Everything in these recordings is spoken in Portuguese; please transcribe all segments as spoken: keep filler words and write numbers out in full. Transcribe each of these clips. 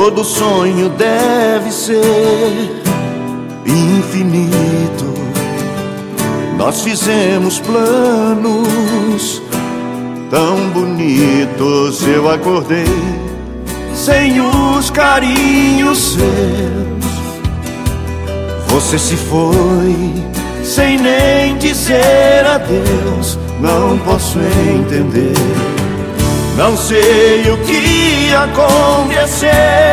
Todo sonho deve ser infinito. Nós fizemos planos tão bonitos. Eu acordei sem os carinhos seus. Você se foi sem nem dizer adeus. Não posso entender, não sei o que aconteceu.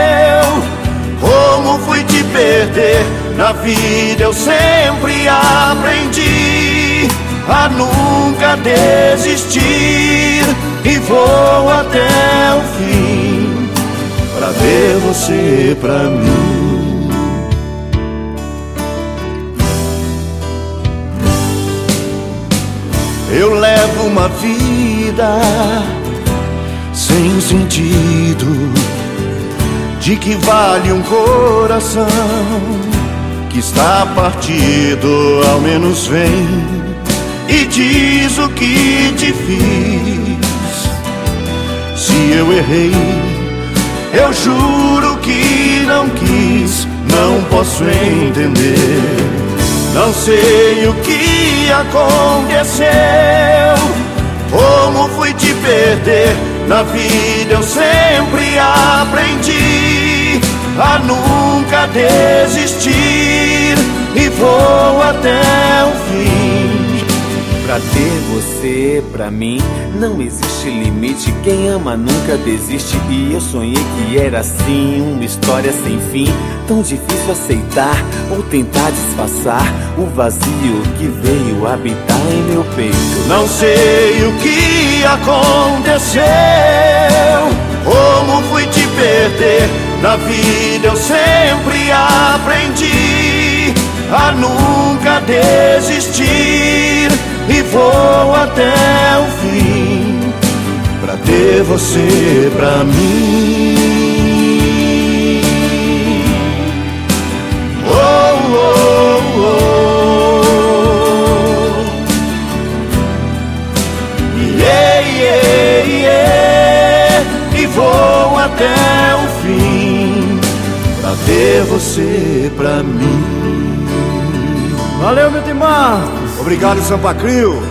Como fui te perder? Na vida eu sempre aprendi a nunca desistir, e vou até o fim pra ver você pra mim. Eu levo uma vida sem sentido. De que vale um coração que está partido? Ao menos vem e diz o que te fiz. Se eu errei, eu juro que não quis. Não posso entender, não sei o que aconteceu. Como fui te perder? Na vida eu sempre aprendi a nunca desistir, e vou até o fim pra ter você pra mim. Não existe limite, quem ama nunca desiste. E eu sonhei que era assim, uma história sem fim. Tão difícil aceitar ou tentar disfarçar o vazio que veio habitar em meu peito. Não sei o que aconteceu, como fui te perder. Na vida eu sempre aprendi a nunca desistir, e vou até o fim pra ter você pra mim. Oh, oh, oh. Yeah, yeah, yeah. E vou até o fim pra ter você pra mim. Valeu, meu Timar! Obrigado, Sampa Crio.